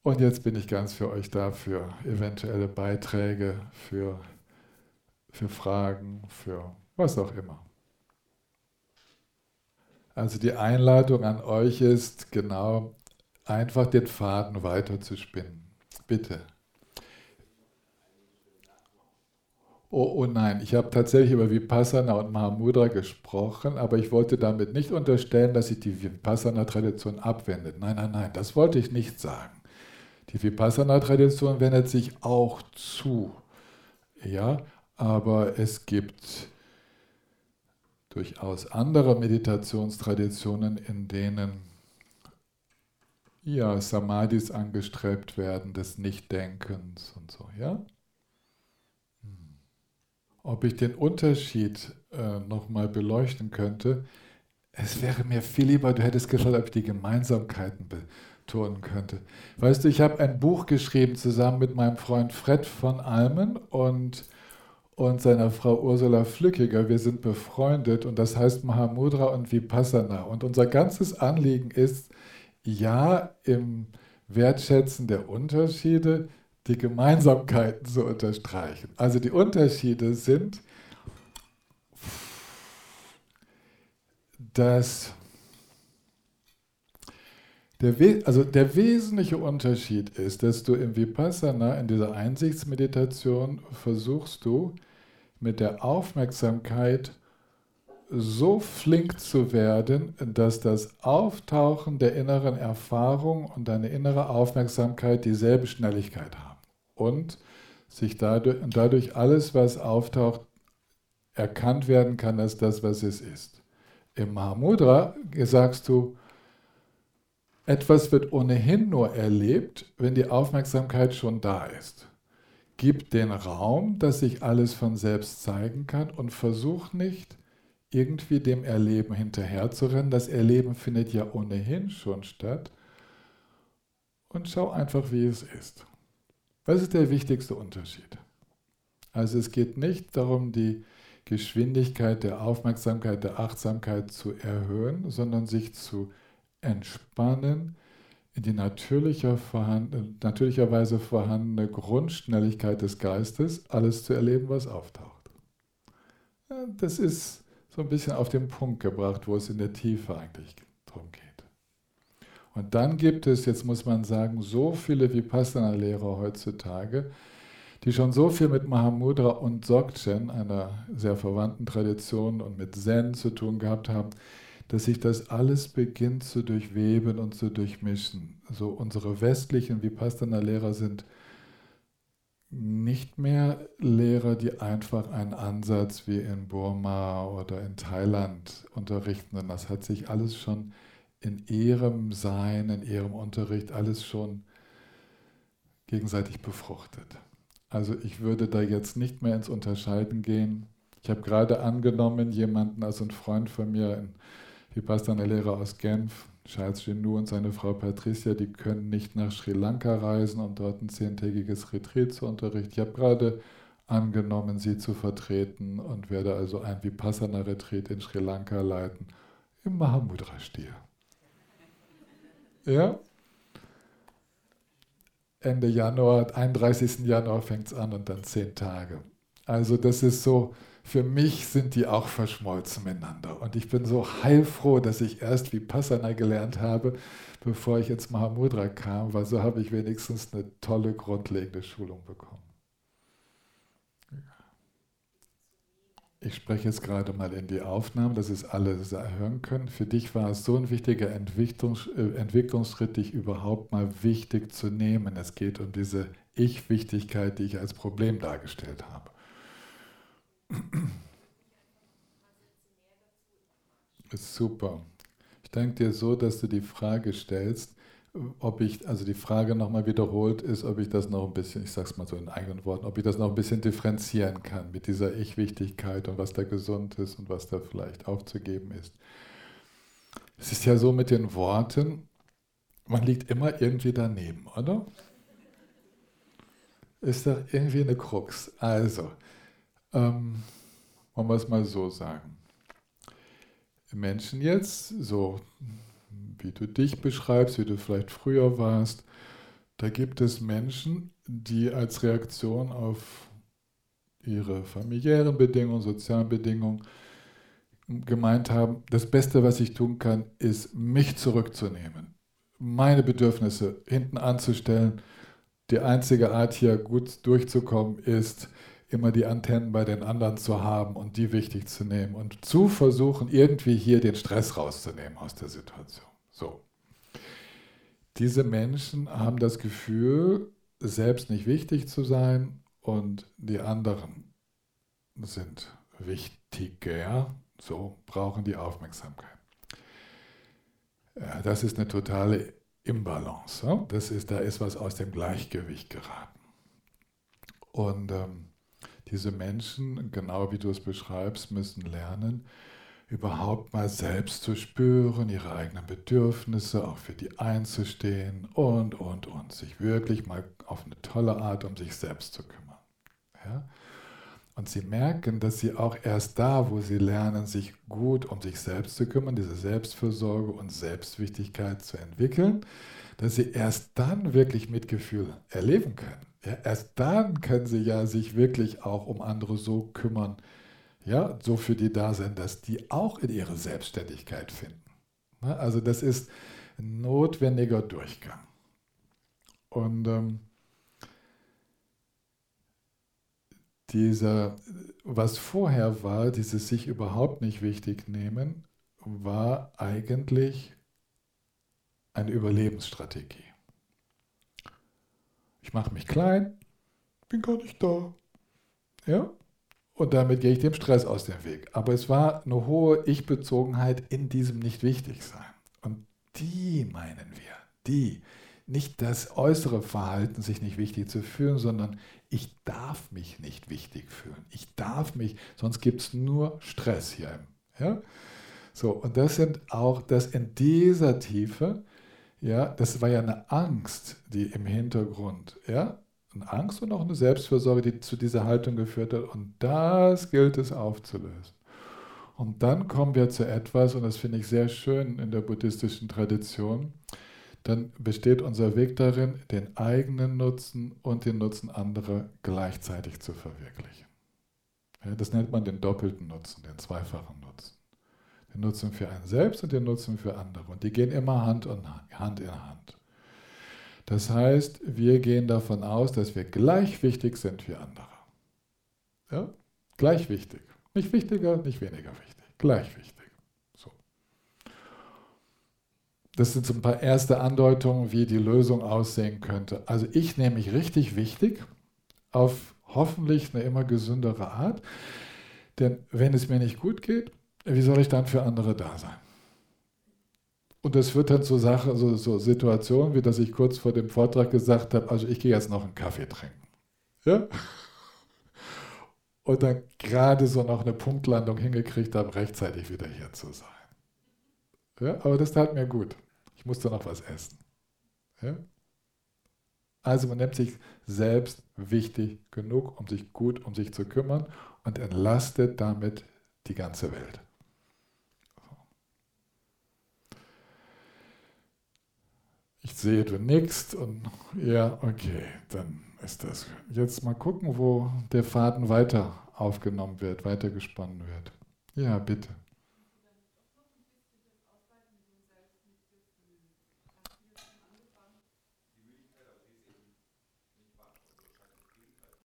Und jetzt bin ich ganz für euch da, für eventuelle Beiträge, für Fragen, für was auch immer. Also die Einladung an euch ist, genau, einfach den Faden weiter zu spinnen. Bitte. Oh nein, ich habe tatsächlich über Vipassana und Mahamudra gesprochen, aber ich wollte damit nicht unterstellen, dass sich die Vipassana-Tradition abwendet. Nein, nein, nein, das wollte ich nicht sagen. Die Vipassana-Tradition wendet sich auch zu, ja, aber es gibt durchaus andere Meditationstraditionen, in denen ja, Samadhis angestrebt werden, des Nichtdenkens und so, ja? Ob ich den Unterschied nochmal beleuchten könnte, es wäre mir viel lieber, du hättest gefragt, ob ich die Gemeinsamkeiten betonen könnte. Weißt du, ich habe ein Buch geschrieben zusammen mit meinem Freund Fred von Almen und seiner Frau Ursula Flückiger. Wir sind befreundet und das heißt Mahamudra und Vipassana. Und unser ganzes Anliegen ist, ja, im Wertschätzen der Unterschiede die Gemeinsamkeiten zu unterstreichen. Also die Unterschiede sind, dass der wesentliche Unterschied ist, dass du im Vipassana, in dieser Einsichtsmeditation, versuchst du mit der Aufmerksamkeit so flink zu werden, dass das Auftauchen der inneren Erfahrung und deine innere Aufmerksamkeit dieselbe Schnelligkeit haben. Und sich dadurch alles, was auftaucht, erkannt werden kann als das, was es ist. Im Mahamudra sagst du, etwas wird ohnehin nur erlebt, wenn die Aufmerksamkeit schon da ist. Gib den Raum, dass sich alles von selbst zeigen kann und versuch nicht, irgendwie dem Erleben hinterherzurennen. Das Erleben findet ja ohnehin schon statt. Und schau einfach, wie es ist. Was ist der wichtigste Unterschied? Also es geht nicht darum, die Geschwindigkeit der Aufmerksamkeit, der Achtsamkeit zu erhöhen, sondern sich zu entspannen in die natürlicherweise vorhandene Grundschnelligkeit des Geistes, alles zu erleben, was auftaucht. Das ist so ein bisschen auf den Punkt gebracht, wo es in der Tiefe eigentlich drum geht. Und dann gibt es, jetzt muss man sagen, so viele Vipassana-Lehrer heutzutage, die schon so viel mit Mahamudra und Dzogchen, einer sehr verwandten Tradition, und mit Zen zu tun gehabt haben, dass sich das alles beginnt zu durchweben und zu durchmischen. So unsere westlichen Vipassana-Lehrer sind nicht mehr Lehrer, die einfach einen Ansatz wie in Burma oder in Thailand unterrichten. Und das hat sich alles schon in ihrem Sein, in ihrem Unterricht, alles schon gegenseitig befruchtet. Also ich würde da jetzt nicht mehr ins Unterscheiden gehen. Ich habe gerade angenommen, jemanden, also ein Freund von mir, ein Vipassana-Lehrer aus Genf, Charles Genou und seine Frau Patricia, die können nicht nach Sri Lanka reisen und dort ein 10-tägiges Retreat zu unterrichten. Ich habe gerade angenommen, sie zu vertreten und werde also ein Vipassana-Retreat in Sri Lanka leiten, im Mahamudra-Stil. Ja? Ende Januar, 31. Januar fängt es an und dann 10 Tage. Also das ist so, für mich sind die auch verschmolzen miteinander. Und ich bin so heilfroh, dass ich erst Vipassana gelernt habe, bevor ich ins Mahamudra kam, weil so habe ich wenigstens eine tolle, grundlegende Schulung bekommen. Ich spreche jetzt gerade mal in die Aufnahme, dass es alle hören können. Für dich war es so ein wichtiger Entwicklungsschritt, dich überhaupt mal wichtig zu nehmen. Es geht um diese Ich-Wichtigkeit, die ich als Problem dargestellt habe. Ist super. Ich danke dir so, dass du die Frage stellst, ob ich, also die Frage nochmal wiederholt ist, ob ich das noch ein bisschen, ich sage es mal so in eigenen Worten, ob ich das noch ein bisschen differenzieren kann mit dieser Ich-Wichtigkeit und was da gesund ist und was da vielleicht aufzugeben ist. Es ist ja so mit den Worten, man liegt immer irgendwie daneben, oder? Ist da irgendwie eine Krux. Also, wollen wir es mal so sagen. Menschen jetzt, so wie du dich beschreibst, wie du vielleicht früher warst, Da gibt es Menschen, die als Reaktion auf ihre familiären Bedingungen, sozialen Bedingungen gemeint haben, das Beste, was ich tun kann, ist, mich zurückzunehmen, meine Bedürfnisse hinten anzustellen. Die einzige Art, hier gut durchzukommen, ist, immer die Antennen bei den anderen zu haben und die wichtig zu nehmen und zu versuchen, irgendwie hier den Stress rauszunehmen aus der Situation. So. Diese Menschen haben das Gefühl, selbst nicht wichtig zu sein und die anderen sind wichtiger, so brauchen die Aufmerksamkeit. Ja, das ist eine totale Imbalance. Da ist was aus dem Gleichgewicht geraten. Und diese Menschen, genau wie du es beschreibst, müssen lernen, überhaupt mal selbst zu spüren, ihre eigenen Bedürfnisse, auch für die einzustehen und. Sich wirklich mal auf eine tolle Art um sich selbst zu kümmern. Ja? Und sie merken, dass sie auch erst da, wo sie lernen, sich gut um sich selbst zu kümmern, diese Selbstfürsorge und Selbstwichtigkeit zu entwickeln, dass sie erst dann wirklich Mitgefühl erleben können. Ja, erst dann können sie ja sich wirklich auch um andere so kümmern, ja, so für die da sind, dass die auch in ihre Selbstständigkeit finden. Also das ist ein notwendiger Durchgang. Und was vorher war, dieses sich überhaupt nicht wichtig nehmen, war eigentlich eine Überlebensstrategie. Ich mache mich klein, bin gar nicht da. Ja? Und damit gehe ich dem Stress aus dem Weg. Aber es war eine hohe Ich-Bezogenheit in diesem Nicht-Wichtig-Sein. Und die meinen wir, nicht das äußere Verhalten, sich nicht wichtig zu fühlen, sondern ich darf mich nicht wichtig fühlen. Ich darf mich, sonst gibt es nur Stress hier. Ja? So, und das sind auch, das in dieser Tiefe, ja, das war ja eine Angst, die im Hintergrund, ja, eine Angst und auch eine Selbstfürsorge, die zu dieser Haltung geführt hat. Und das gilt es aufzulösen. Und dann kommen wir zu etwas, und das finde ich sehr schön in der buddhistischen Tradition, dann besteht unser Weg darin, den eigenen Nutzen und den Nutzen anderer gleichzeitig zu verwirklichen. Ja, das nennt man den doppelten Nutzen, den zweifachen Nutzen. Den Nutzen für einen selbst und den Nutzen für andere. Und die gehen immer Hand in Hand. Das heißt, wir gehen davon aus, dass wir gleich wichtig sind wie andere. Ja? Gleich wichtig. Nicht wichtiger, nicht weniger wichtig. Gleich wichtig. So. Das sind so ein paar erste Andeutungen, wie die Lösung aussehen könnte. Also ich nehme mich richtig wichtig, auf hoffentlich eine immer gesündere Art. Denn wenn es mir nicht gut geht, wie soll ich dann für andere da sein? Und das wird dann so Situationen, wie dass ich kurz vor dem Vortrag gesagt habe, also ich gehe jetzt noch einen Kaffee trinken. Ja? Und dann gerade so noch eine Punktlandung hingekriegt habe, rechtzeitig wieder hier zu sein. Ja? Aber das tat mir gut. Ich musste noch was essen. Ja? Also man nimmt sich selbst wichtig genug, um sich gut um sich zu kümmern und entlastet damit die ganze Welt. Ich sehe, du nickst und ja, okay, dann ist das. Jetzt mal gucken, wo der Faden weiter aufgenommen wird, weiter gesponnen wird. Ja, bitte.